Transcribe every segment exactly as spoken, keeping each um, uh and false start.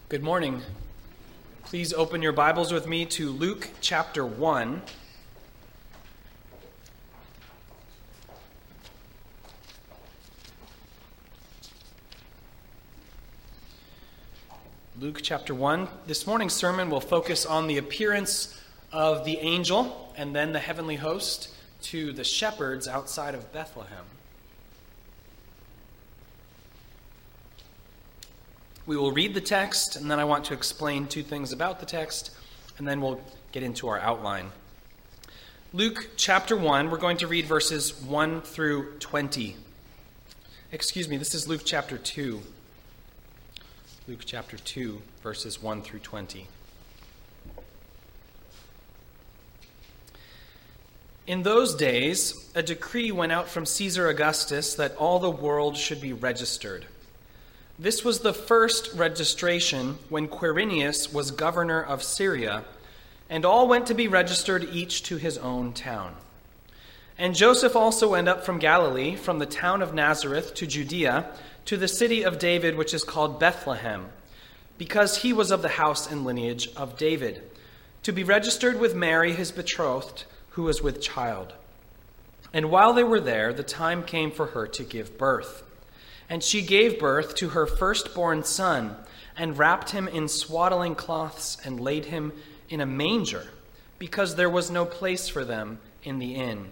Good morning. Please open your Bibles with me to Luke chapter one. Luke chapter one. This morning's sermon will focus on the appearance of the angel and then the heavenly host to the shepherds outside of Bethlehem. We will read the text, and then I want to explain two things about the text, and then we'll get into our outline. Luke chapter one, we're going to read verses one through twenty. Excuse me, this is Luke chapter two. Luke chapter two, verses one through twenty. In those days, a decree went out from Caesar Augustus that all the world should be registered. This was the first registration when Quirinius was governor of Syria, and all went to be registered, each to his own town. And Joseph also went up from Galilee, from the town of Nazareth to Judea, to the city of David, which is called Bethlehem, because he was of the house and lineage of David, to be registered with Mary, his betrothed, who was with child. And while they were there, the time came for her to give birth. And she gave birth to her firstborn son, and wrapped him in swaddling cloths, and laid him in a manger, because there was no place for them in the inn.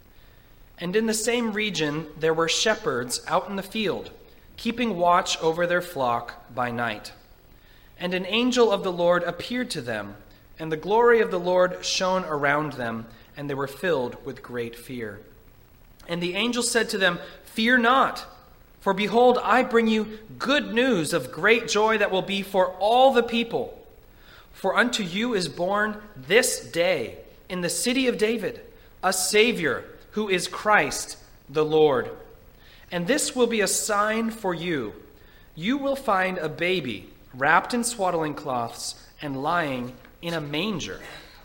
And in the same region there were shepherds out in the field, keeping watch over their flock by night. And an angel of the Lord appeared to them, and the glory of the Lord shone around them, and they were filled with great fear. And the angel said to them, "Fear not, for behold, I bring you good news of great joy that will be for all the people. For unto you is born this day in the city of David a Savior, who is Christ the Lord. And this will be a sign for you. You will find a baby wrapped in swaddling cloths and lying in a manger."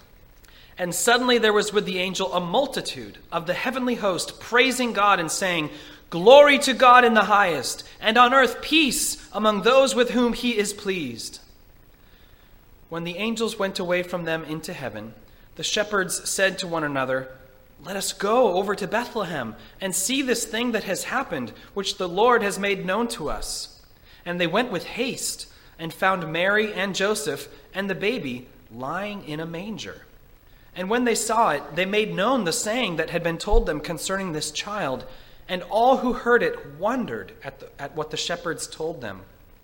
And suddenly there was with the angel a multitude of the heavenly host, praising God and saying, "Glory to God in the highest, and on earth peace among those with whom he is pleased." When the angels went away from them into heaven, the shepherds said to one another, "Let us go over to Bethlehem and see this thing that has happened, which the Lord has made known to us." And they went with haste and found Mary and Joseph and the baby lying in a manger. And when they saw it, they made known the saying that had been told them concerning this child. And all who heard it wondered at, the, at what the shepherds told them.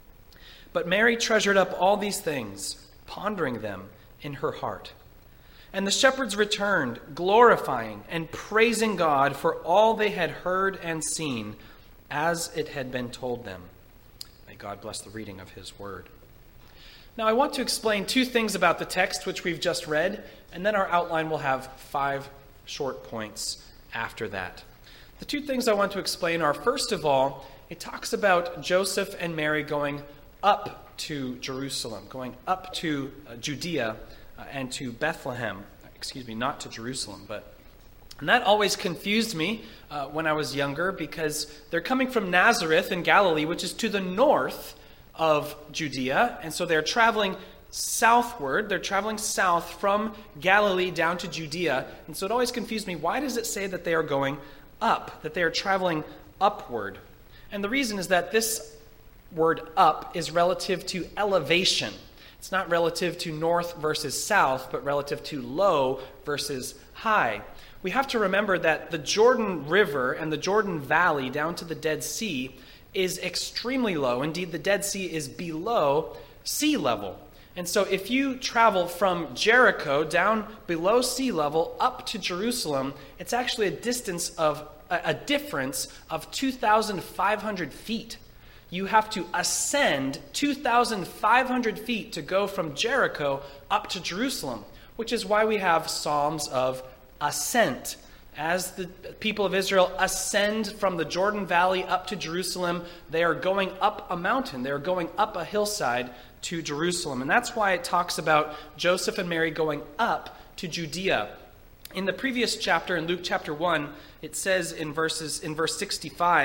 But Mary treasured up all these things, pondering them in her heart. And the shepherds returned, glorifying and praising God for all they had heard and seen, as it had been told them. May God bless the reading of his word. Now I want to explain two things about the text which we've just read, and then our outline will have five short points after that. The two things I want to explain are, first of all, it talks about Joseph and Mary going up to Jerusalem, going up to uh, Judea uh, and to Bethlehem. Excuse me, not to Jerusalem, but... And that always confused me uh, when I was younger, because they're coming from Nazareth in Galilee, which is to the north of Judea, and so they're traveling southward. They're traveling south from Galilee down to Judea, and so it always confused me. Why does it say that they are going up, that they are traveling upward? And the reason is that this word up is relative to elevation. It's not relative to north versus south, but relative to low versus high. We have to remember that the Jordan River and the Jordan Valley down to the Dead Sea is extremely low. Indeed, the Dead Sea is below sea level. And so if you travel from Jericho down below sea level up to Jerusalem, it's actually a distance of, a, a difference of two thousand five hundred feet. You have to ascend two thousand five hundred feet to go from Jericho up to Jerusalem, which is why we have Psalms of ascent. As the people of Israel ascend from the Jordan Valley up to Jerusalem, they are going up a mountain. They are going up a hillside to Jerusalem. And that's why it talks about Joseph and Mary going up to Judea. In the previous chapter, in Luke chapter one, it says in verses in verse sixty-five,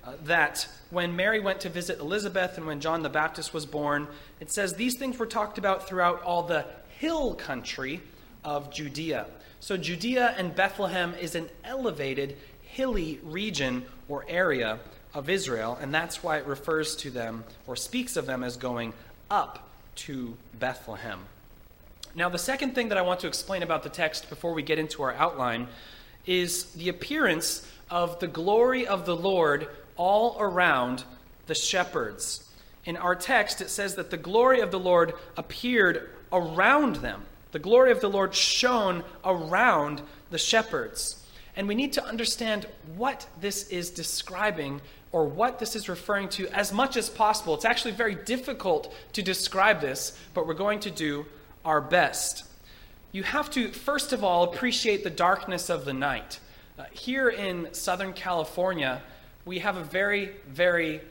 uh, that when Mary went to visit Elizabeth and when John the Baptist was born, it says these things were talked about throughout all the hill country of Judea. So Judea and Bethlehem is an elevated, hilly region or area of Israel, and that's why it refers to them or speaks of them as going up to Bethlehem. Now, the second thing that I want to explain about the text before we get into our outline is the appearance of the glory of the Lord all around the shepherds. In our text, it says that the glory of the Lord appeared around them. The glory of the Lord shone around the shepherds. And we need to understand what this is describing or what this is referring to as much as possible. It's actually very difficult to describe this, but we're going to do our best. You have to, first of all, appreciate the darkness of the night. Uh, here in Southern California, we have a very, very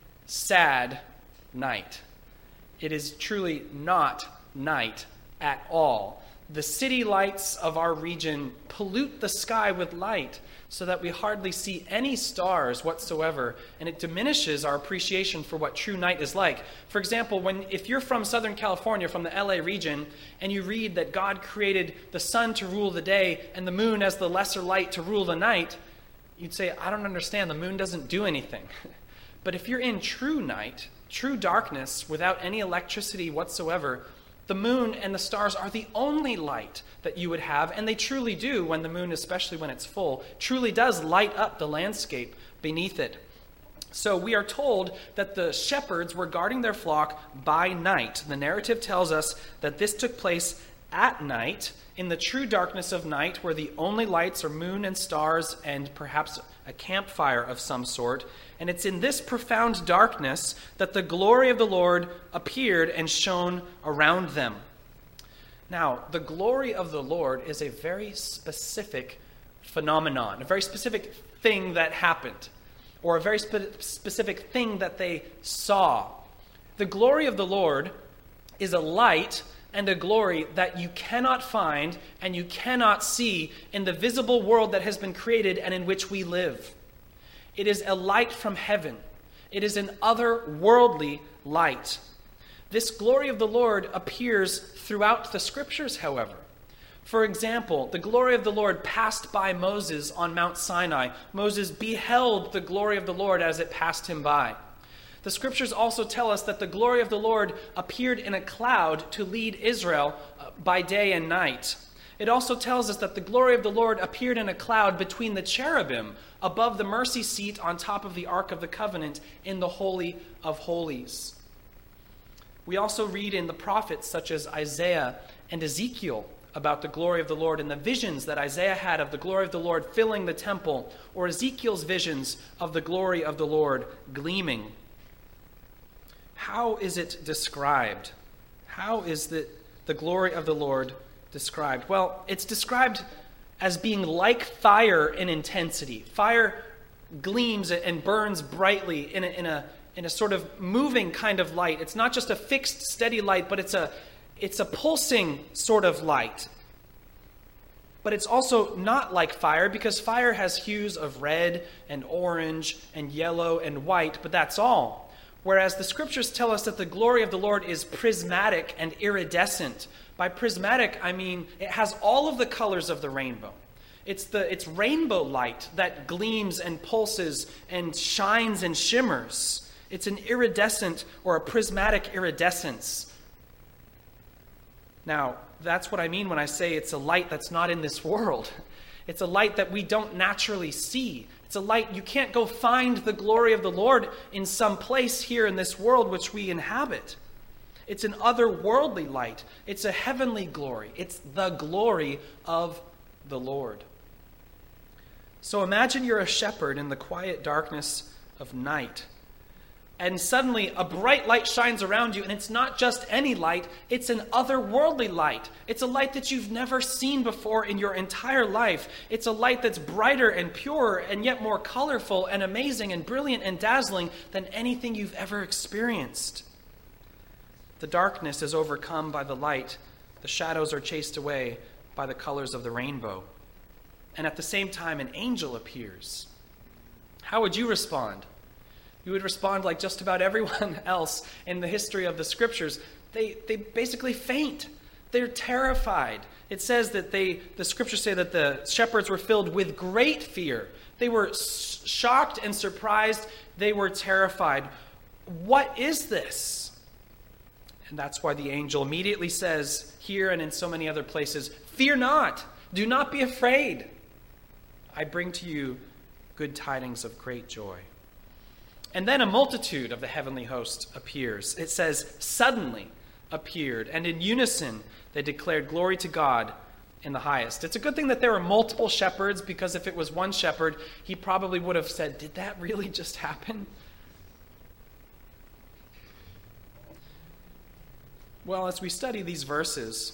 sad night. It is truly not night at all. The city lights of our region pollute the sky with light so that we hardly see any stars whatsoever, and it diminishes our appreciation for what true night is like. For example, when if you're from Southern California, from the L A region, and you read that God created the sun to rule the day and the moon as the lesser light to rule the night, you'd say, I don't understand, the moon doesn't do anything. But if you're in true night, true darkness, without any electricity whatsoever, the moon and the stars are the only light that you would have, and they truly do when the moon, especially when it's full, truly does light up the landscape beneath it. So we are told that the shepherds were guarding their flock by night. The narrative tells us that this took place at night, in the true darkness of night, where the only lights are moon and stars and perhaps a campfire of some sort. And it's in this profound darkness that the glory of the Lord appeared and shone around them. Now, the glory of the Lord is a very specific phenomenon, a very specific thing that happened, or a very spe- specific thing that they saw. The glory of the Lord is a light and a glory that you cannot find and you cannot see in the visible world that has been created and in which we live. It is a light from heaven. It is an otherworldly light. This glory of the Lord appears throughout the scriptures, however. For example, the glory of the Lord passed by Moses on Mount Sinai. Moses beheld the glory of the Lord as it passed him by. The scriptures also tell us that the glory of the Lord appeared in a cloud to lead Israel by day and night. It also tells us that the glory of the Lord appeared in a cloud between the cherubim above the mercy seat on top of the Ark of the Covenant in the Holy of Holies. We also read in the prophets such as Isaiah and Ezekiel about the glory of the Lord and the visions that Isaiah had of the glory of the Lord filling the temple, or Ezekiel's visions of the glory of the Lord gleaming. How is it described? How is the, the glory of the Lord described? Well, it's described as being like fire in intensity. Fire gleams and burns brightly in a, in a, in a sort of moving kind of light. It's not just a fixed, steady light, but it's a, it's a pulsing sort of light. But it's also not like fire, because fire has hues of red and orange and yellow and white, but that's all. Whereas the scriptures tell us that the glory of the Lord is prismatic and iridescent. By prismatic, I mean it has all of the colors of the rainbow. It's the it's rainbow light that gleams and pulses and shines and shimmers. It's an iridescent or a prismatic iridescence. Now, that's what I mean when I say it's a light that's not in this world. It's a light that we don't naturally see. It's a light, you can't go find the glory of the Lord in some place here in this world which we inhabit. It's an otherworldly light. It's a heavenly glory. It's the glory of the Lord. So imagine you're a shepherd in the quiet darkness of night. And suddenly a bright light shines around you, and it's not just any light, it's an otherworldly light. It's a light that you've never seen before in your entire life. It's a light that's brighter and purer and yet more colorful and amazing and brilliant and dazzling than anything you've ever experienced. The darkness is overcome by the light. The shadows are chased away by the colors of the rainbow. And at the same time, an angel appears. How would you respond You would respond like just about everyone else in the history of the scriptures. They, they basically faint. They're terrified. It says that they, the scriptures say that the shepherds were filled with great fear. They were s- shocked and surprised. They were terrified. What is this? And that's why the angel immediately says here and in so many other places, fear not, do not be afraid. I bring to you good tidings of great joy. And then a multitude of the heavenly host appears. It says, suddenly appeared, and in unison they declared glory to God in the highest. It's a good thing that there were multiple shepherds, because if it was one shepherd, he probably would have said, did that really just happen? Well, as we study these verses,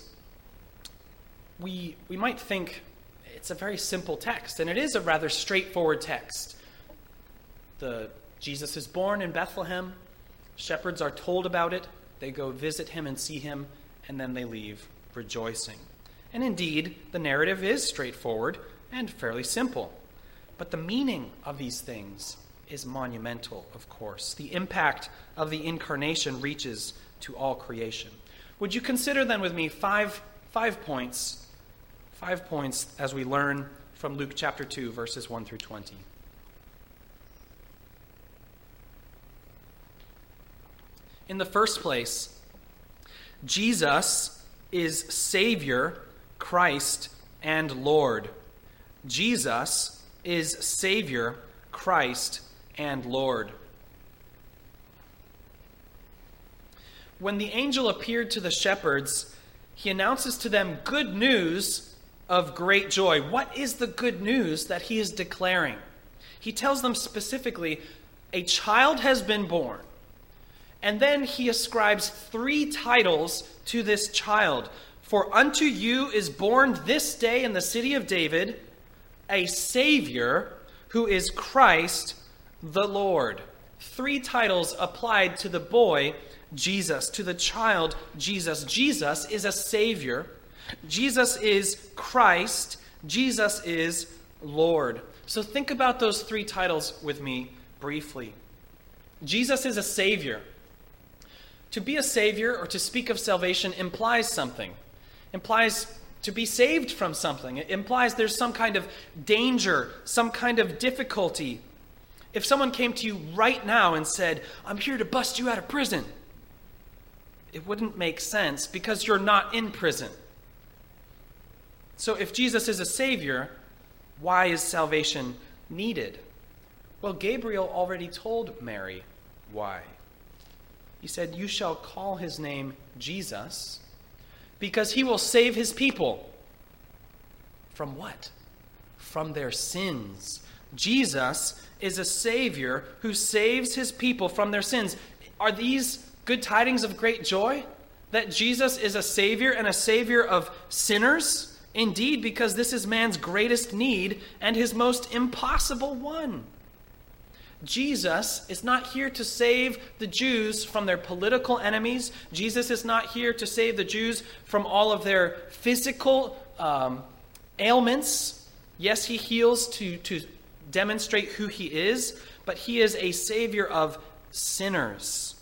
we we might think it's a very simple text, and it is a rather straightforward text. The Jesus is born in Bethlehem. Shepherds are told about it. They go visit him and see him, and then they leave rejoicing. And indeed, the narrative is straightforward and fairly simple. But the meaning of these things is monumental, of course. The impact of the incarnation reaches to all creation. Would you consider then with me five, five points, five points as we learn from Luke chapter two, verses one through twenty. In the first place, Jesus is Savior, Christ, and Lord. Jesus is Savior, Christ, and Lord. When the angel appeared to the shepherds, he announces to them good news of great joy. What is the good news that he is declaring? He tells them specifically, a child has been born. And then he ascribes three titles to this child. For unto you is born this day in the city of David a Savior who is Christ the Lord. Three titles applied to the boy Jesus, to the child Jesus. Jesus is a Savior. Jesus is Christ. Jesus is Lord. So think about those three titles with me briefly. Jesus is a Savior. To be a Savior or to speak of salvation implies something. Implies to be saved from something. It implies there's some kind of danger, some kind of difficulty. If someone came to you right now and said, I'm here to bust you out of prison, it wouldn't make sense because you're not in prison. So if Jesus is a Savior, why is salvation needed? Well, Gabriel already told Mary why. He said, you shall call his name Jesus, because he will save his people. From what? From their sins. Jesus is a Savior who saves his people from their sins. Are these good tidings of great joy? That Jesus is a Savior and a Savior of sinners? Indeed, because this is man's greatest need and his most impossible one. Jesus is not here to save the Jews from their political enemies. Jesus is not here to save the Jews from all of their physical um, ailments. Yes, he heals to, to demonstrate who he is, but he is a Savior of sinners.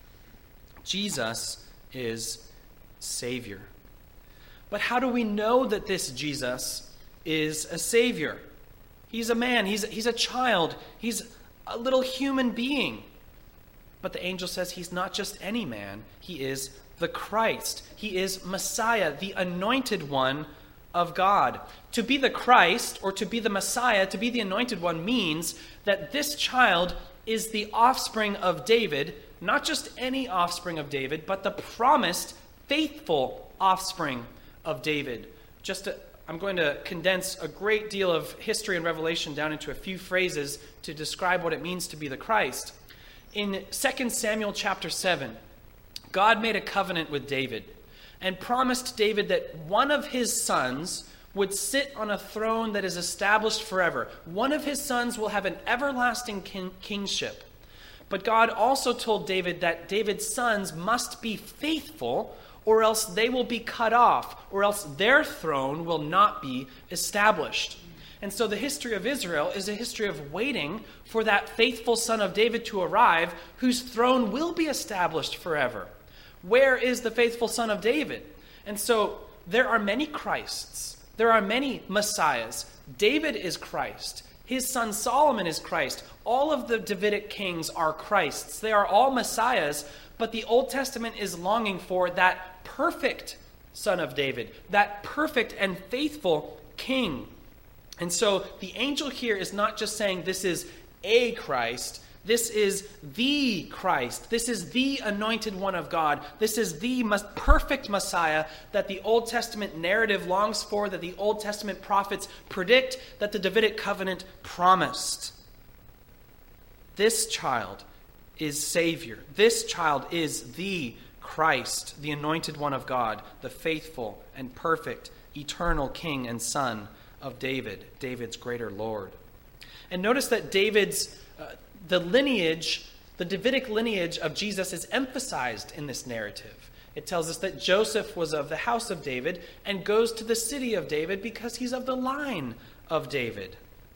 Jesus is Savior. But how do we know that this Jesus is a Savior? He's a man. He's, he's a child. He's a little human being. But the angel says he's not just any man. He is the Christ. He is Messiah, the anointed one of God. To be the Christ, or to be the Messiah, to be the anointed one, means that this child is the offspring of David, not just any offspring of David, but the promised, faithful offspring of David. Just to, I'm going to condense a great deal of history and revelation down into a few phrases to describe what it means to be the Christ. In Second Samuel chapter seven, God made a covenant with David and promised David that one of his sons would sit on a throne that is established forever. One of his sons will have an everlasting kin- kingship. But God also told David that David's sons must be faithful, or else they will be cut off, or else their throne will not be established. And so the history of Israel is a history of waiting for that faithful son of David to arrive, whose throne will be established forever. Where is the faithful son of David? And so there are many Christs. There are many Messiahs. David is Christ. His son Solomon is Christ. All of the Davidic kings are Christs. They are all Messiahs, but the Old Testament is longing for that perfect son of David, that perfect and faithful king. And so the angel here is not just saying this is a Christ, this is the Christ. This is the anointed one of God. This is the perfect Messiah that the Old Testament narrative longs for, that the Old Testament prophets predict, that the Davidic covenant promised. This child is Savior. This child is the Christ, the anointed one of God, the faithful and perfect, eternal King and Son of David, David's greater Lord. And notice that David's uh, the lineage, the Davidic lineage of Jesus is emphasized in this narrative. It tells us that Joseph was of the house of David and goes to the city of David because he's of the line of David.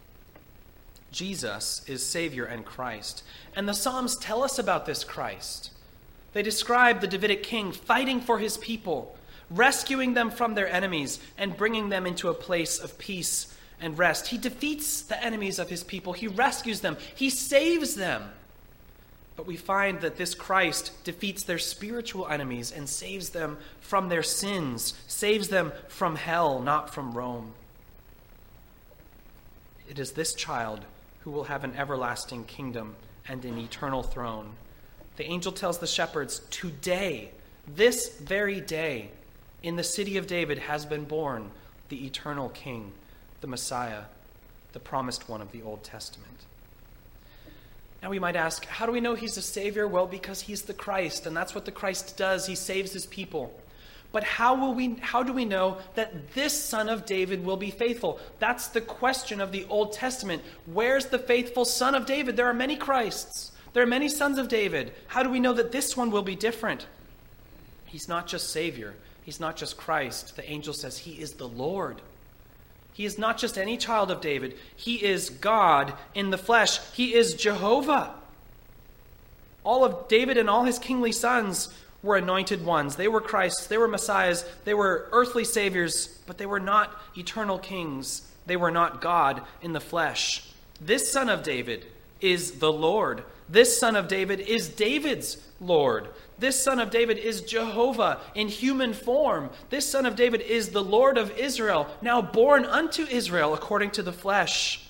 Jesus is Savior and Christ. And the Psalms tell us about this Christ. They describe the Davidic king fighting for his people, rescuing them from their enemies, and bringing them into a place of peace and rest. He defeats the enemies of his people. He rescues them. He saves them. But we find that this Christ defeats their spiritual enemies and saves them from their sins, saves them from hell, not from Rome. It is this child who will have an everlasting kingdom and an eternal throne. The angel tells the shepherds, today, this very day, in the city of David has been born the eternal King, the Messiah, the promised one of the Old Testament. Now we might ask, how do we know he's a Savior? Well, because he's the Christ, and that's what the Christ does. He saves his people. But how will we? How do we know that this son of David will be faithful? That's the question of the Old Testament. Where's the faithful son of David? There are many Christs. There are many sons of David. How do we know that this one will be different? He's not just Savior. He's not just Christ. The angel says he is the Lord. He is not just any child of David. He is God in the flesh. He is Jehovah. All of David and all his kingly sons were anointed ones. They were Christs. They were Messiahs. They were earthly saviors, but they were not eternal kings. They were not God in the flesh. This son of David is the Lord. This son of David is David's Lord. This son of David is Jehovah in human form. This son of David is the Lord of Israel, now born unto Israel according to the flesh.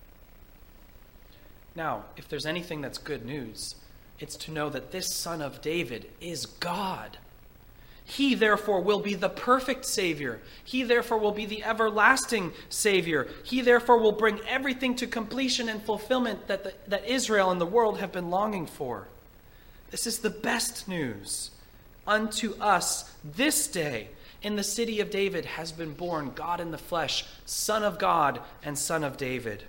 Now, if there's anything that's good news, it's to know that this son of David is God. He, therefore, will be the perfect Savior. He, therefore, will be the everlasting Savior. He, therefore, will bring everything to completion and fulfillment that, the, that Israel and the world have been longing for. This is the best news. Unto us this day in the city of David has been born God in the flesh, Son of God and Son of David.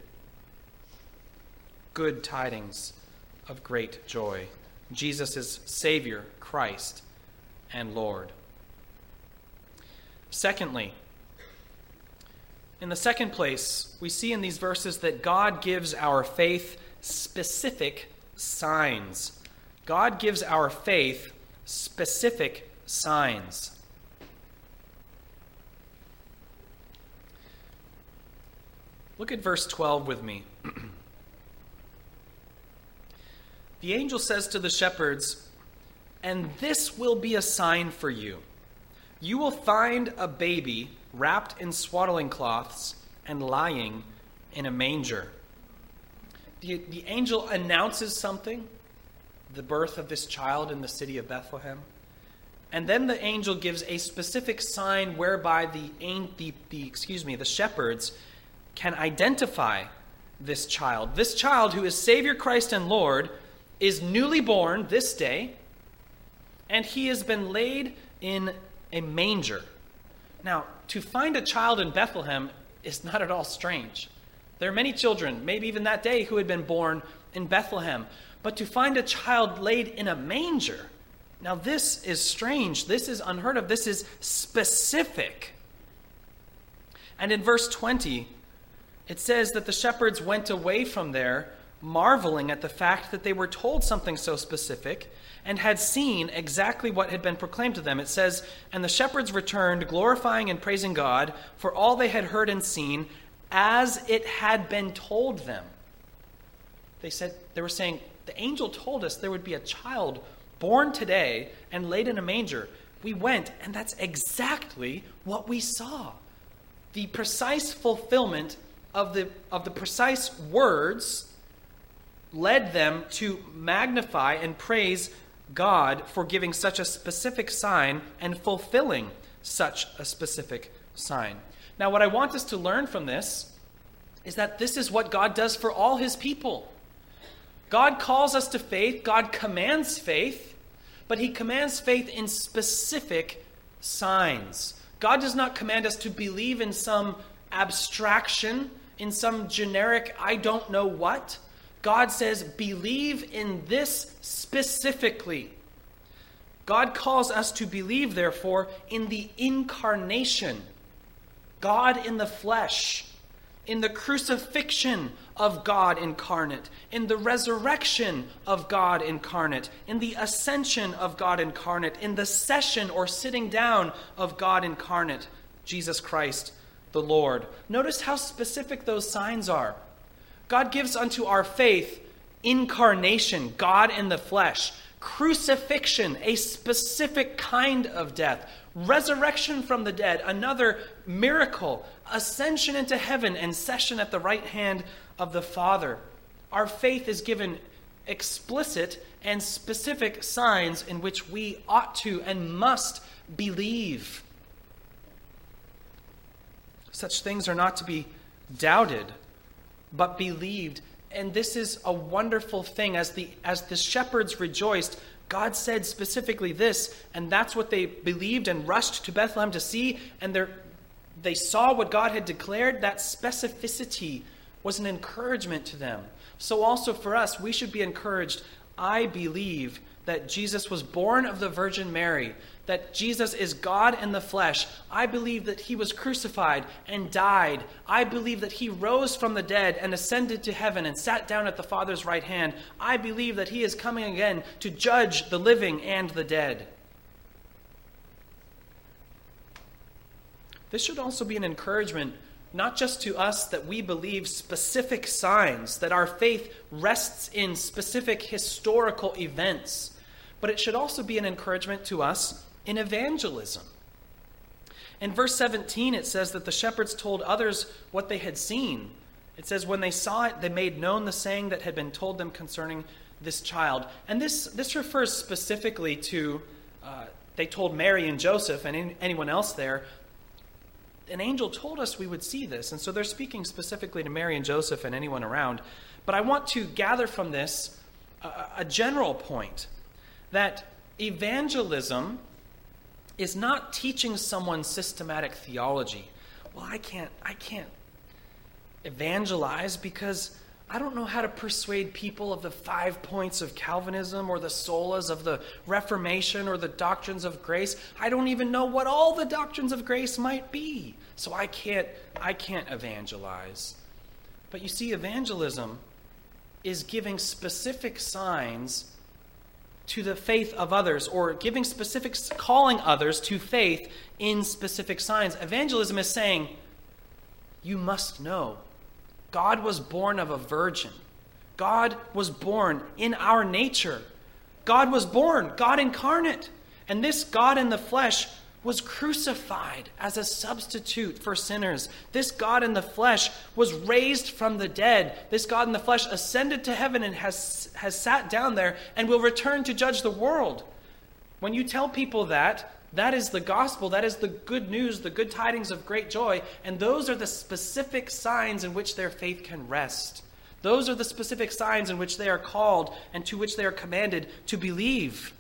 Good tidings of great joy. Jesus is Savior, Christ, and Lord. Secondly, in the second place, we see in these verses that God gives our faith specific signs. God gives our faith specific signs. Look at verse twelve with me. The angel says to the shepherds, "And this will be a sign for you. You will find a baby wrapped in swaddling cloths and lying in a manger." The, the angel announces something, the birth of this child in the city of Bethlehem. And then the angel gives a specific sign whereby the, the, the, excuse me, the shepherds can identify this child. This child, who is Savior, Christ, and Lord, is newly born this day, and he has been laid in a manger. Now, to find a child in Bethlehem is not at all strange. There are many children, maybe even that day, who had been born in Bethlehem. But to find a child laid in a manger, now this is strange. This is unheard of. This is specific. And in verse twenty, It says that the shepherds went away from there, marveling at the fact that they were told something so specific and had seen exactly what had been proclaimed to them. It says, "And the shepherds returned, glorifying and praising God for all they had heard and seen, as it had been told them." They said, they were saying, the angel told us there would be a child born today and laid in a manger. We went, and that's exactly what we saw. The precise fulfillment of the of the precise words led them to magnify and praise God for giving such a specific sign and fulfilling such a specific sign. Now, what I want us to learn from this is that this is what God does for all his people. God calls us to faith. God commands faith, but he commands faith in specific signs. God does not command us to believe in some abstraction, in some generic I don't know what. God says, believe in this specifically. God calls us to believe, therefore, in the incarnation, God in the flesh, in the crucifixion of God incarnate, in the resurrection of God incarnate, in the ascension of God incarnate, in the session or sitting down of God incarnate, Jesus Christ the Lord. Notice how specific those signs are. God gives unto our faith incarnation, God in the flesh, crucifixion, a specific kind of death, resurrection from the dead, another miracle, ascension into heaven, and session at the right hand of the Father. Our faith is given explicit and specific signs in which we ought to and must believe. Such things are not to be doubted, but believed. And this is a wonderful thing. As the as the shepherds rejoiced, God said specifically this, and that's what they believed and rushed to Bethlehem to see, and they they saw what God had declared. That specificity was an encouragement to them. So also for us, we should be encouraged. I believe that Jesus was born of the Virgin Mary, that Jesus is God in the flesh. I believe that he was crucified and died. I believe that he rose from the dead and ascended to heaven and sat down at the Father's right hand. I believe that he is coming again to judge the living and the dead. This should also be an encouragement, not just to us that we believe specific signs, that our faith rests in specific historical events, but it should also be an encouragement to us in evangelism. In verse seventeen, it says that the shepherds told others what they had seen. It says, when they saw it, they made known the saying that had been told them concerning this child. And this, this refers specifically to, uh, they told Mary and Joseph and in, anyone else there. An angel told us we would see this. And so they're speaking specifically to Mary and Joseph and anyone around. But I want to gather from this a, a general point, that evangelism is not teaching someone systematic theology. Well, I can't, I can't evangelize because I don't know how to persuade people of the five points of Calvinism or the solas of the Reformation or the doctrines of grace. I don't even know what all the doctrines of grace might be. So I can't, I can't evangelize. But you see, evangelism is giving specific signs to the faith of others, or giving specific, calling others to faith in specific signs. Evangelism is saying, you must know, God was born of a virgin. God was born in our nature. God was born, God incarnate. And this God in the flesh was crucified as a substitute for sinners. This God in the flesh was raised from the dead. This God in the flesh ascended to heaven and has, has sat down there and will return to judge the world. When you tell people that, that is the gospel. That is the good news, the good tidings of great joy. And those are the specific signs in which their faith can rest. Those are the specific signs in which they are called and to which they are commanded to believe.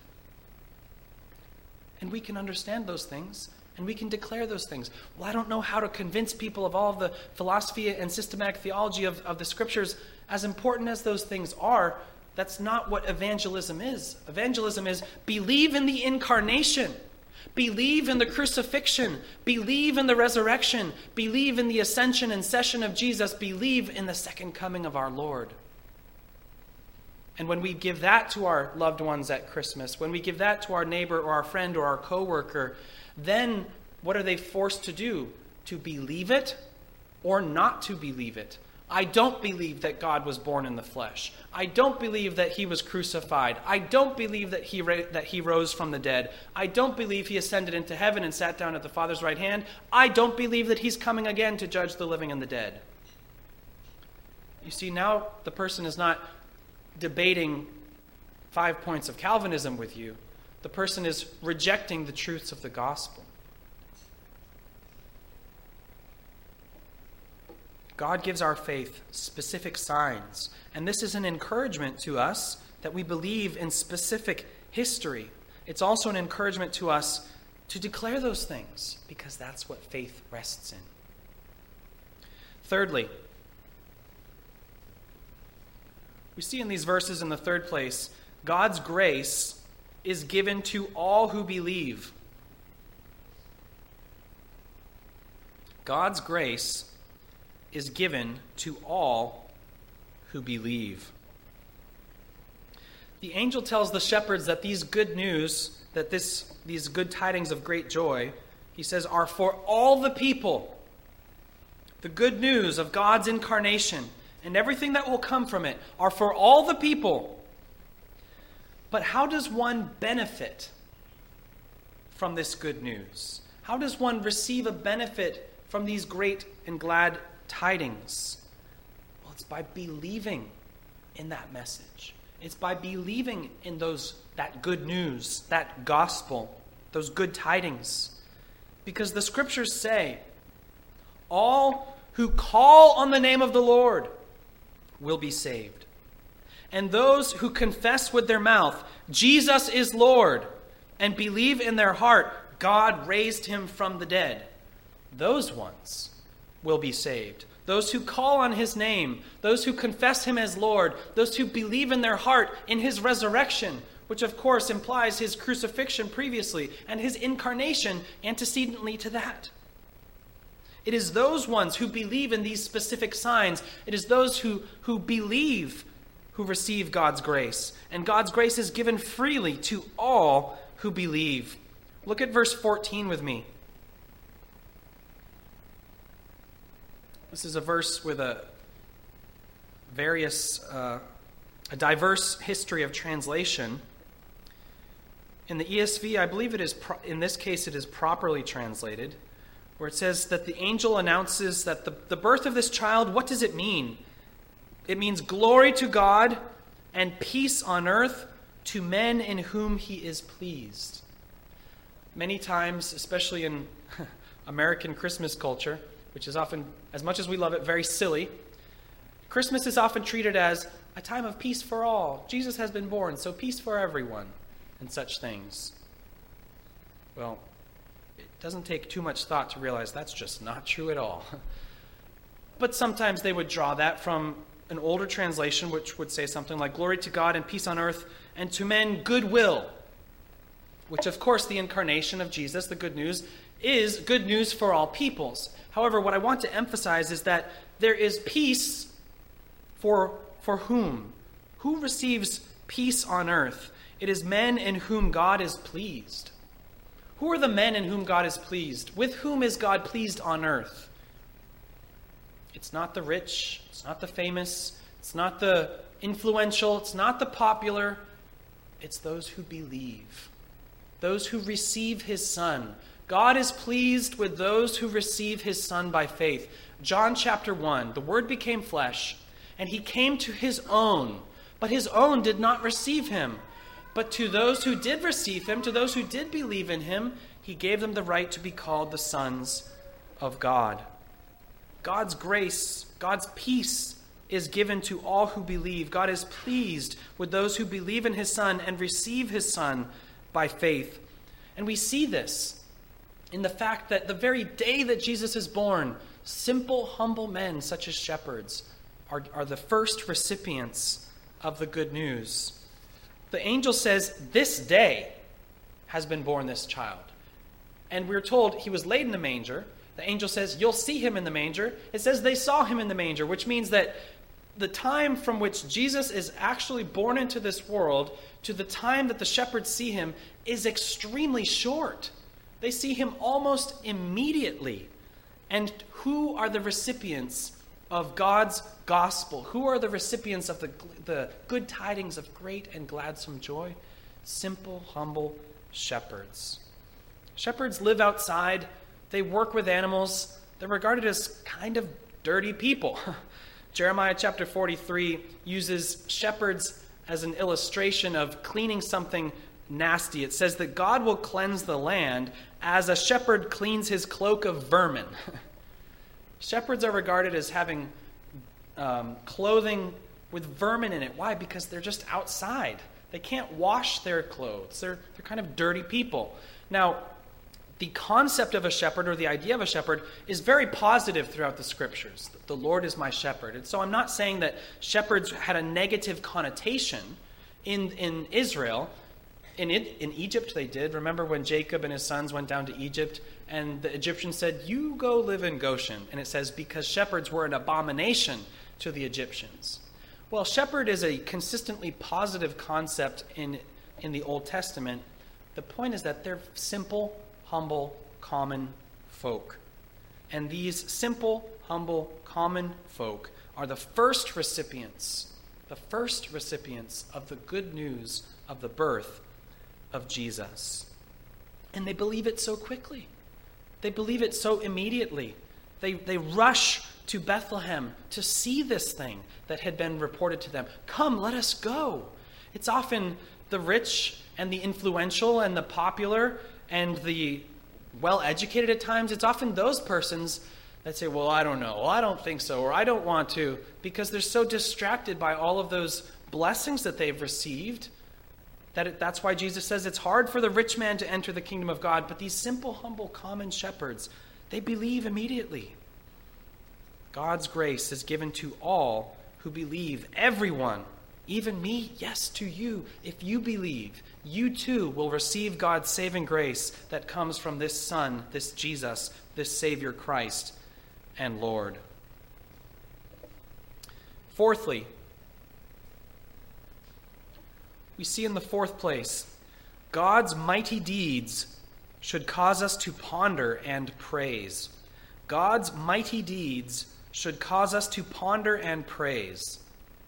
And we can understand those things, and we can declare those things. Well, I don't know how to convince people of all of the philosophy and systematic theology of, of the Scriptures. As important as those things are, that's not what evangelism is. Evangelism is believe in the incarnation. Believe in the crucifixion. Believe in the resurrection. Believe in the ascension and session of Jesus. Believe in the second coming of our Lord. And when we give that to our loved ones at Christmas, when we give that to our neighbor or our friend or our coworker, then what are they forced to do? To believe it or not to believe it? I don't believe that God was born in the flesh. I don't believe that he was crucified. I don't believe that he ra- that he rose from the dead. I don't believe he ascended into heaven and sat down at the Father's right hand. I don't believe that he's coming again to judge the living and the dead. You see, now the person is not debating five points of Calvinism with you. The person is rejecting the truths of the gospel. God gives our faith specific signs, and this is an encouragement to us that we believe in specific history. It's also an encouragement to us to declare those things, because that's what faith rests in. Thirdly, we see in these verses in the third place, God's grace is given to all who believe. God's grace is given to all who believe. The angel tells the shepherds that these good news, that this these good tidings of great joy, he says, are for all the people. The good news of God's incarnation and everything that will come from it are for all the people. But how does one benefit from this good news? How does one receive a benefit from these great and glad tidings? Well, it's by believing in that message. It's by believing in those that good news, that gospel, those good tidings. Because the scriptures say, all who call on the name of the Lord will be saved. And those who confess with their mouth, Jesus is Lord, and believe in their heart, God raised him from the dead, those ones will be saved. Those who call on his name, those who confess him as Lord, those who believe in their heart in his resurrection, which of course implies his crucifixion previously, and his incarnation antecedently to that. It is those ones who believe in these specific signs. It is those who, who believe who receive God's grace. And God's grace is given freely to all who believe. Look at verse fourteen with me. This is a verse with a various, uh, a diverse history of translation. In the E S V, I believe it is, pro- in this case, it is properly translated, where it says that the angel announces that the, the birth of this child, what does it mean? It means glory to God and peace on earth to men in whom he is pleased. Many times, especially in American Christmas culture, which is often, as much as we love it, very silly, Christmas is often treated as a time of peace for all. Jesus has been born, so peace for everyone, and such things. Well, it doesn't take too much thought to realize that's just not true at all. But sometimes they would draw that from an older translation, which would say something like, glory to God and peace on earth, and to men goodwill, which of course the incarnation of Jesus, the good news, is good news for all peoples. However, what I want to emphasize is that there is peace for, for whom? Who receives peace on earth? It is men in whom God is pleased. Who are the men in whom God is pleased? With whom is God pleased on earth? It's not the rich, it's not the famous, it's not the influential, it's not the popular. It's those who believe, those who receive his Son. God is pleased with those who receive his Son by faith. John chapter one, the Word became flesh, and he came to his own, but his own did not receive him. But to those who did receive him, to those who did believe in him, he gave them the right to be called the sons of God. God's grace, God's peace is given to all who believe. God is pleased with those who believe in his Son and receive his Son by faith. And we see this in the fact that the very day that Jesus is born, simple, humble men such as shepherds are, are the first recipients of the good news. The angel says, this day has been born this child. And we're told he was laid in a manger. The angel says, you'll see him in the manger. It says they saw him in the manger, which means that the time from which Jesus is actually born into this world to the time that the shepherds see him is extremely short. They see him almost immediately. And who are the recipients of God's gospel? Who are the recipients of the, the good tidings of great and gladsome joy? Simple, humble shepherds. Shepherds live outside. They work with animals. They're regarded as kind of dirty people. Jeremiah chapter forty-three uses shepherds as an illustration of cleaning something nasty. It says that God will cleanse the land as a shepherd cleans his cloak of vermin. Shepherds are regarded as having um, clothing with vermin in it. Why? Because they're just outside. They can't wash their clothes. They're, they're kind of dirty people. Now, the concept of a shepherd, or the idea of a shepherd, is very positive throughout the scriptures. The Lord is my shepherd. And so I'm not saying that shepherds had a negative connotation in, in Israel. In, it, in Egypt they did. Remember when Jacob and his sons went down to Egypt, and the Egyptians said, you go live in Goshen. And it says, because shepherds were an abomination to the Egyptians. Well, shepherd is a consistently positive concept in, in the Old Testament. The point is that they're simple, humble, common folk. And these simple, humble, common folk are the first recipients, the first recipients of the good news of the birth of Jesus. And they believe it so quickly. They believe it so immediately. They, they rush to Bethlehem to see this thing that had been reported to them. Come, let us go. It's often the rich and the influential and the popular and the well-educated at times. It's often those persons that say, well, I don't know, well, I don't think so, or I don't want to, because they're so distracted by all of those blessings that they've received. That it, that's why Jesus says it's hard for the rich man to enter the kingdom of God. But these simple, humble, common shepherds, they believe immediately. God's grace is given to all who believe, everyone, even me, yes, to you. If you believe, you too will receive God's saving grace that comes from this Son, this Jesus, this Savior Christ and Lord. Fourthly, we see in the fourth place, God's mighty deeds should cause us to ponder and praise. God's mighty deeds should cause us to ponder and praise.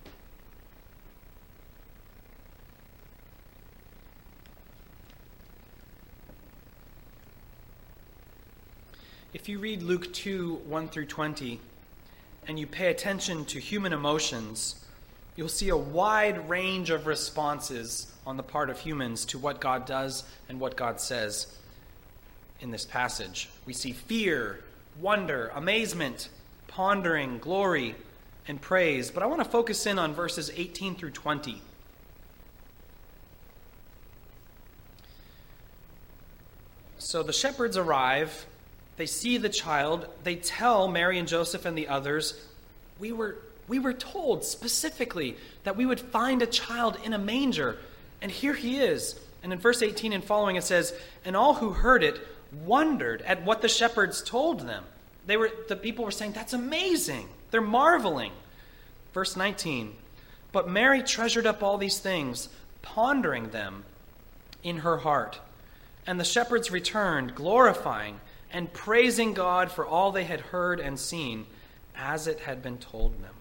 If you read Luke two, one through twenty, and you pay attention to human emotions, you'll see a wide range of responses on the part of humans to what God does and what God says in this passage. We see fear, wonder, amazement, pondering, glory, and praise. But I want to focus in on verses eighteen through twenty. So the shepherds arrive. They see the child. They tell Mary and Joseph and the others, we were we were told specifically that we would find a child in a manger, and here he is. And in verse eighteen and following it says, and all who heard it wondered at what the shepherds told them. They were the people were saying, that's amazing. They're marveling. Verse nineteen, but Mary treasured up all these things, pondering them in her heart. And the shepherds returned, glorifying and praising God for all they had heard and seen, as it had been told them.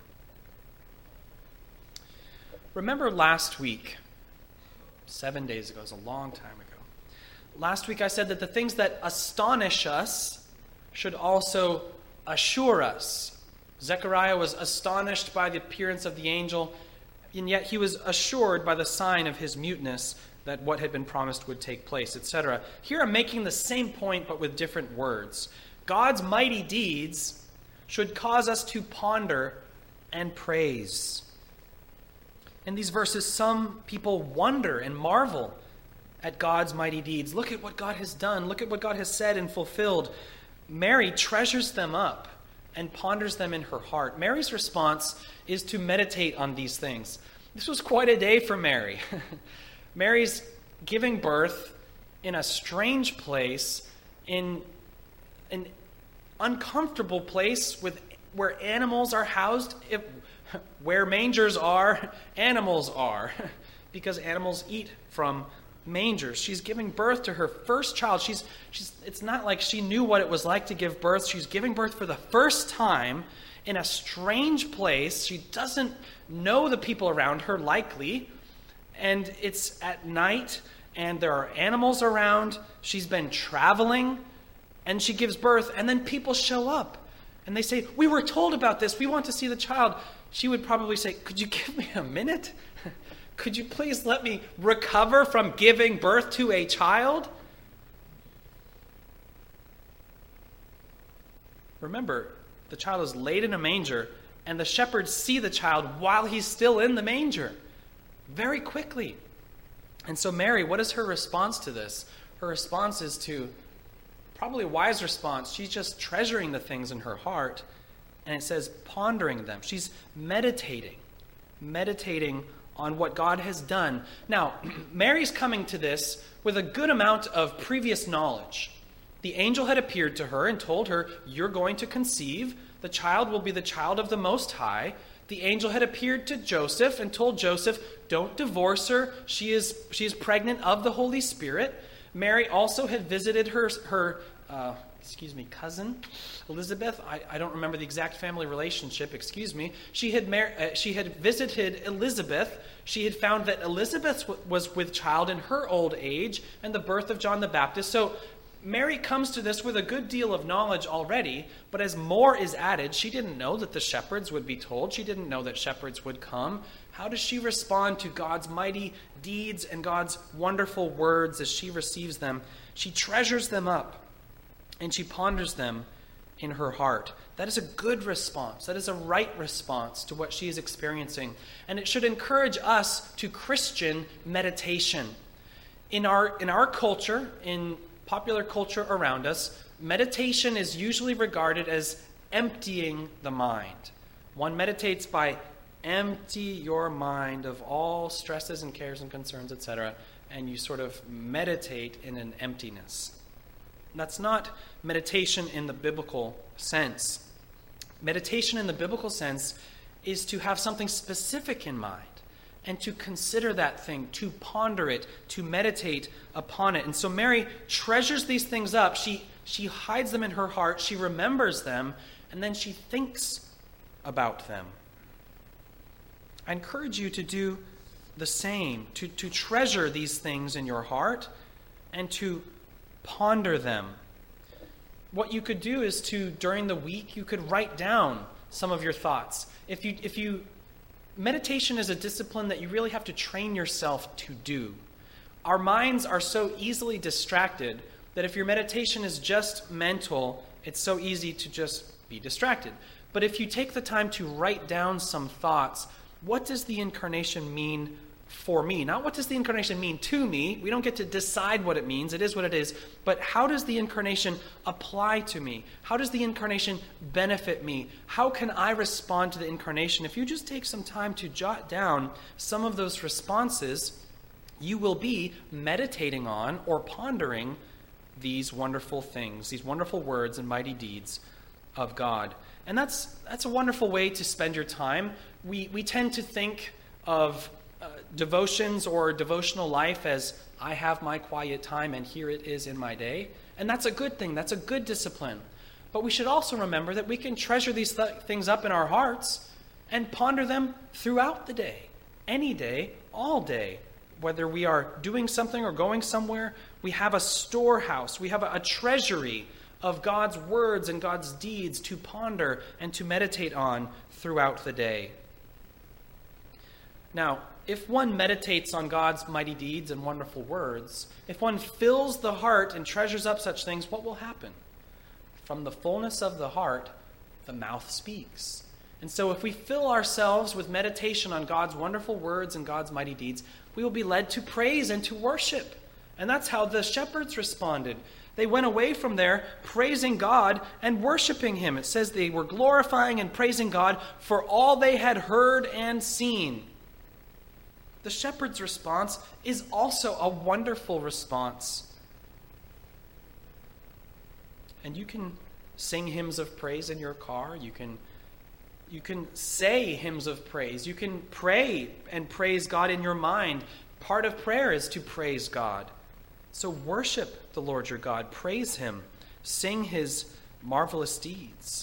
Remember last week, seven days ago, it was a long time ago. Last week I said that the things that astonish us should also assure us. Zechariah was astonished by the appearance of the angel, and yet he was assured by the sign of his muteness that what had been promised would take place, et cetera. Here I'm making the same point, but with different words. God's mighty deeds should cause us to ponder and praise. In these verses, some people wonder and marvel at God's mighty deeds. Look at what God has done. Look at what God has said and fulfilled. Mary treasures them up and ponders them in her heart. Mary's response is to meditate on these things. This was quite a day for Mary. Mary's giving birth in a strange place in an uncomfortable place with where animals are housed. If, where mangers are, animals are, because animals eat from mangers. She's giving birth to her first child. She's, she's, it's not like she knew what it was like to give birth. She's giving birth for the first time in a strange place. She doesn't know the people around her, likely, and it's at night, and there are animals around. She's been traveling, and she gives birth, and then people show up, and they say, "We were told about this. We want to see the child." She would probably say, "Could you give me a minute? Could you please let me recover from giving birth to a child?" Remember, the child is laid in a manger, and the shepherds see the child while he's still in the manger, very quickly. And so Mary, what is her response to this? Her response is to, probably a wise response. She's just treasuring the things in her heart, and it says pondering them. She's meditating, meditating on what God has done. Now, Mary's coming to this with a good amount of previous knowledge. The angel had appeared to her and told her, "You're going to conceive. The child will be the child of the Most High." The angel had appeared to Joseph and told Joseph, "Don't divorce her. She is, she is pregnant of the Holy Spirit." Mary also had visited her, her uh, excuse me, cousin, Elizabeth. I, I don't remember the exact family relationship, excuse me. She had, mar- uh, she had visited Elizabeth. She had found that Elizabeth w- was with child in her old age and the birth of John the Baptist. So Mary comes to this with a good deal of knowledge already, but as more is added, she didn't know that the shepherds would be told. She didn't know that shepherds would come. How does she respond to God's mighty deeds and God's wonderful words as she receives them? She treasures them up, and she ponders them in her heart. That is a good response. That is a right response to what she is experiencing. And it should encourage us to Christian meditation. In our, in our culture, in popular culture around us, meditation is usually regarded as emptying the mind. One meditates by empty your mind of all stresses and cares and concerns, et cetera, and you sort of meditate in an emptiness. That's not meditation in the biblical sense. Meditation in the biblical sense is to have something specific in mind and to consider that thing, to ponder it, to meditate upon it. And so Mary treasures these things up. She, she hides them in her heart. She remembers them, and then she thinks about them. I encourage you to do the same, to, to treasure these things in your heart and to ponder them. What you could do is to, during the week, you could write down some of your thoughts. If you, if you, meditation is a discipline that you really have to train yourself to do. Our minds are so easily distracted that if your meditation is just mental, it's so easy to just be distracted. But if you take the time to write down some thoughts, what does the incarnation mean for me? Not what does the incarnation mean to me. We don't get to decide what it means. It is what it is. But how does the incarnation apply to me? How does the incarnation benefit me? How can I respond to the incarnation? If you just take some time to jot down some of those responses, you will be meditating on or pondering these wonderful things, these wonderful words and mighty deeds of God. And that's that's a wonderful way to spend your time. We we tend to think of uh, devotions or devotional life as I have my quiet time and here it is in my day. And that's a good thing. That's a good discipline. But we should also remember that we can treasure these th- things up in our hearts and ponder them throughout the day, any day, all day. Whether we are doing something or going somewhere, we have a storehouse, we have a, a treasury of God's words and God's deeds to ponder and to meditate on throughout the day. Now, if one meditates on God's mighty deeds and wonderful words, if one fills the heart and treasures up such things, what will happen? From the fullness of the heart, the mouth speaks. And so if we fill ourselves with meditation on God's wonderful words and God's mighty deeds, we will be led to praise and to worship. And that's how the shepherds responded. They went away from there praising God and worshiping him. It says they were glorifying and praising God for all they had heard and seen. The shepherd's response is also a wonderful response. And you can sing hymns of praise in your car. You can, you can say hymns of praise. You can pray and praise God in your mind. Part of prayer is to praise God. So worship the Lord your God. Praise him. Sing his marvelous deeds.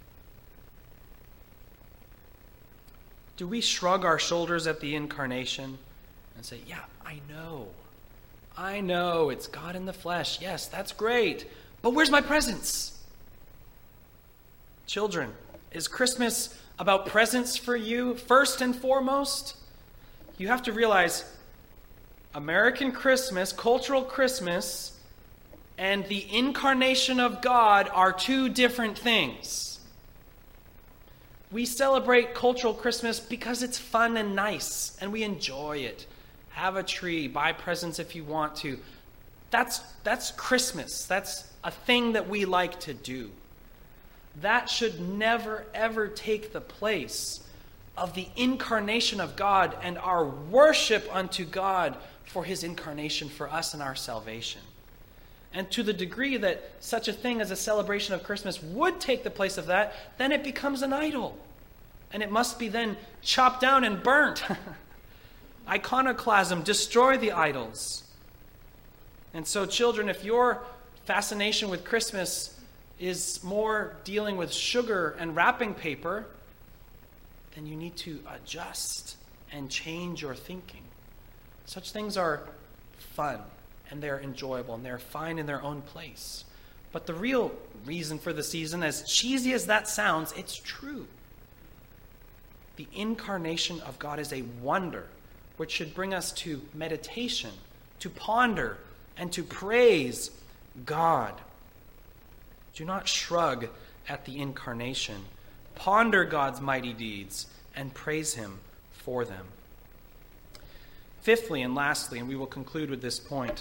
Do we shrug our shoulders at the incarnation and say, yeah, I know. I know it's God in the flesh. Yes, that's great. But where's my presents? Children, is Christmas about presents for you first and foremost? You have to realize American Christmas, cultural Christmas, and the incarnation of God are two different things. We celebrate cultural Christmas because it's fun and nice, and we enjoy it. Have a tree, buy presents if you want to. That's, that's Christmas. That's a thing that we like to do. That should never, ever take the place of the incarnation of God and our worship unto God for his incarnation for us and our salvation. And to the degree that such a thing as a celebration of Christmas would take the place of that, then it becomes an idol. And it must be then chopped down and burnt. Iconoclasm, destroy the idols. And so, children, if your fascination with Christmas is more dealing with sugar and wrapping paper, then you need to adjust and change your thinking. Such things are fun, and they're enjoyable, and they're fine in their own place. But the real reason for the season, as cheesy as that sounds, it's true. The incarnation of God is a wonder, which should bring us to meditation, to ponder, and to praise God. Do not shrug at the incarnation. Ponder God's mighty deeds and praise him for them. Fifthly and lastly, and we will conclude with this point.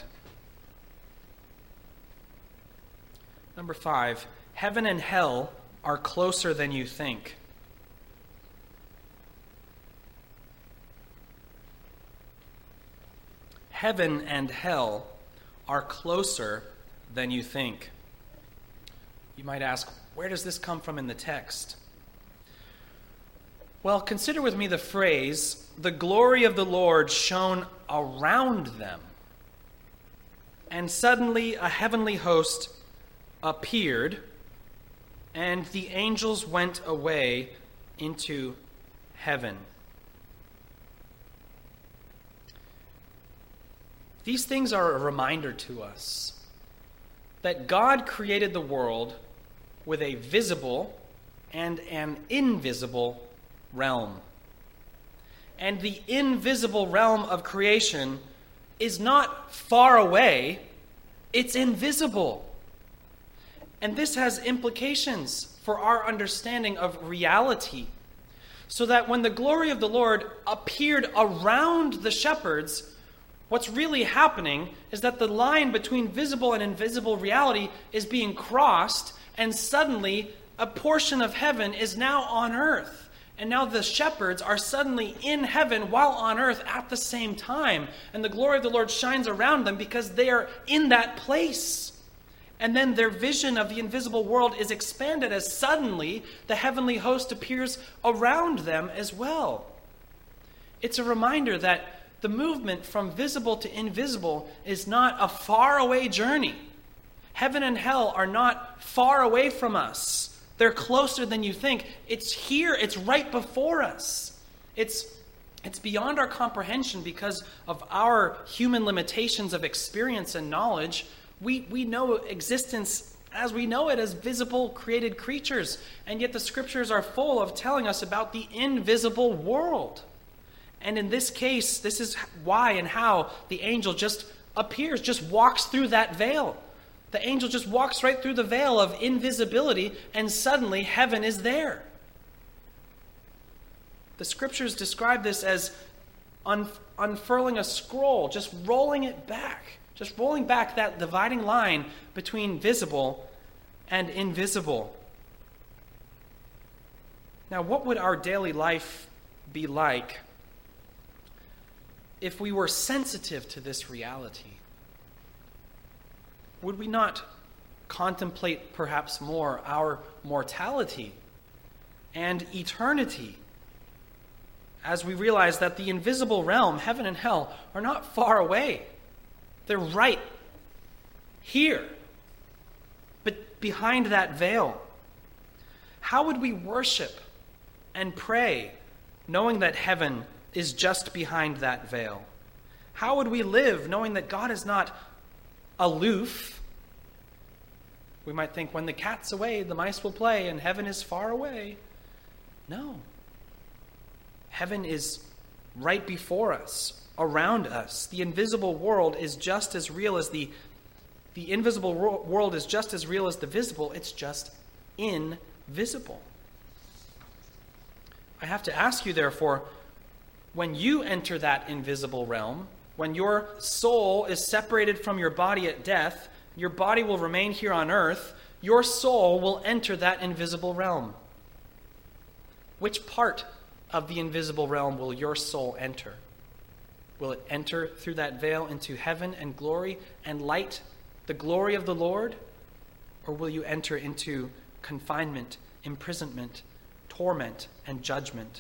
Number five, heaven and hell are closer than you think. Heaven and hell are closer than you think. You might ask, where does this come from in the text? Well, consider with me the phrase, the glory of the Lord shone around them. And suddenly a heavenly host appeared, and the angels went away into heaven. These things are a reminder to us that God created the world with a visible and an invisible realm. And the invisible realm of creation is not far away, it's invisible. And this has implications for our understanding of reality. So that when the glory of the Lord appeared around the shepherds, what's really happening is that the line between visible and invisible reality is being crossed, and suddenly a portion of heaven is now on earth. And now the shepherds are suddenly in heaven while on earth at the same time. And the glory of the Lord shines around them because they are in that place. And then their vision of the invisible world is expanded as suddenly the heavenly host appears around them as well. It's a reminder that the movement from visible to invisible is not a faraway journey. Heaven and hell are not far away from us. They're closer than you think. It's here. It's right before us. It's, it's beyond our comprehension because of our human limitations of experience and knowledge. We, we know existence as we know it as visible created creatures. And yet the scriptures are full of telling us about the invisible world. And in this case, this is why and how the angel just appears, just walks through that veil. The angel just walks right through the veil of invisibility, and suddenly heaven is there. The scriptures describe this as un- unfurling a scroll, just rolling it back, just rolling back that dividing line between visible and invisible. Now, what would our daily life be like if we were sensitive to this reality? Would we not contemplate perhaps more our mortality and eternity, as we realize that the invisible realm, heaven and hell, are not far away. They're right here, but behind that veil. How would we worship and pray knowing that heaven is just behind that veil? How would we live knowing that God is not aloof? We might think when the cat's away, the mice will play, and heaven is far away. No. Heaven is right before us, around us. The invisible world is just as real as the the invisible wor- world is just as real as the visible. It's just invisible. I have to ask you, therefore, when you enter that invisible realm, when your soul is separated from your body at death, your body will remain here on earth, your soul will enter that invisible realm. Which part of the invisible realm will your soul enter? Will it enter through that veil into heaven and glory and light, the glory of the Lord? Or will you enter into confinement, imprisonment, torment, and judgment?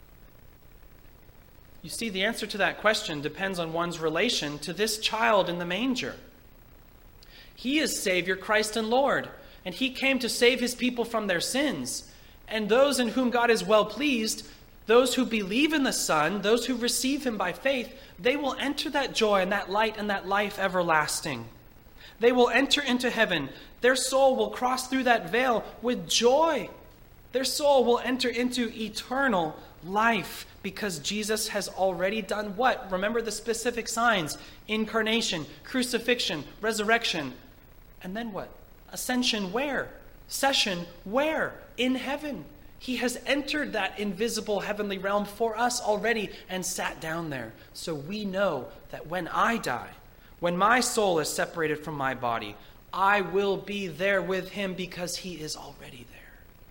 You see, the answer to that question depends on one's relation to this child in the manger. He is Savior, Christ, and Lord, and he came to save his people from their sins. And those in whom God is well pleased, those who believe in the Son, those who receive him by faith, they will enter that joy and that light and that life everlasting. They will enter into heaven. Their soul will cross through that veil with joy. Their soul will enter into eternal life because Jesus has already done what? Remember the specific signs: incarnation, crucifixion, resurrection. And then what? Ascension where? Session where? In heaven. He has entered that invisible heavenly realm for us already and sat down there. So we know that when I die, when my soul is separated from my body, I will be there with him because he is already there.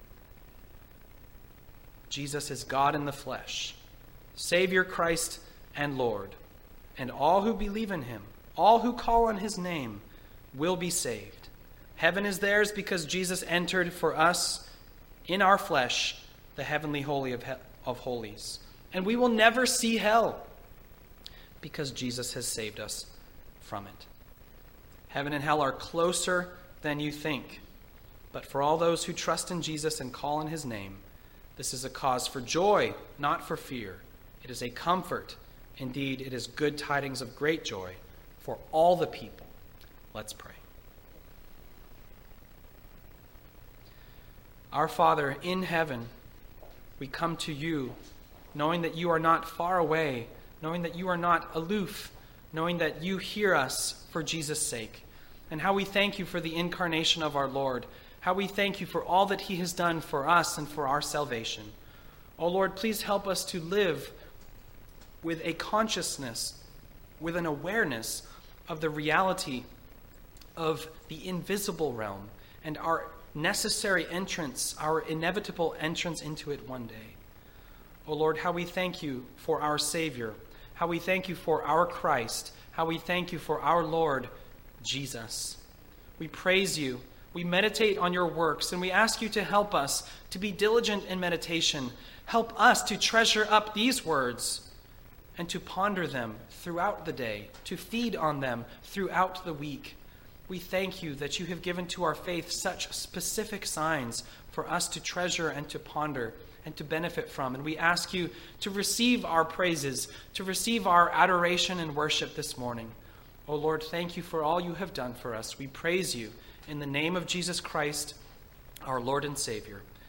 Jesus is God in the flesh, Savior, Christ, and Lord. And all who believe in him, all who call on his name, will be saved. Heaven is theirs because Jesus entered for us in our flesh the heavenly holy of, he- of holies. And we will never see hell because Jesus has saved us from it. Heaven and hell are closer than you think. But for all those who trust in Jesus and call on his name, this is a cause for joy, not for fear. It is a comfort. Indeed, it is good tidings of great joy for all the people. Let's pray. Our Father in heaven, we come to you knowing that you are not far away, knowing that you are not aloof, knowing that you hear us for Jesus' sake. And how we thank you for the incarnation of our Lord, how we thank you for all that he has done for us and for our salvation. Oh Lord, please help us to live with a consciousness, with an awareness of the reality of the invisible realm and our necessary entrance, our inevitable entrance into it one day. Oh Lord, how we thank you for our Savior, how we thank you for our Christ, how we thank you for our Lord Jesus. We praise you, we meditate on your works, and we ask you to help us to be diligent in meditation. Help us to treasure up these words and to ponder them throughout the day, to feed on them throughout the week. We thank you that you have given to our faith such specific signs for us to treasure and to ponder and to benefit from. And we ask you to receive our praises, to receive our adoration and worship this morning. Oh Lord, thank you for all you have done for us. We praise you in the name of Jesus Christ, our Lord and Savior.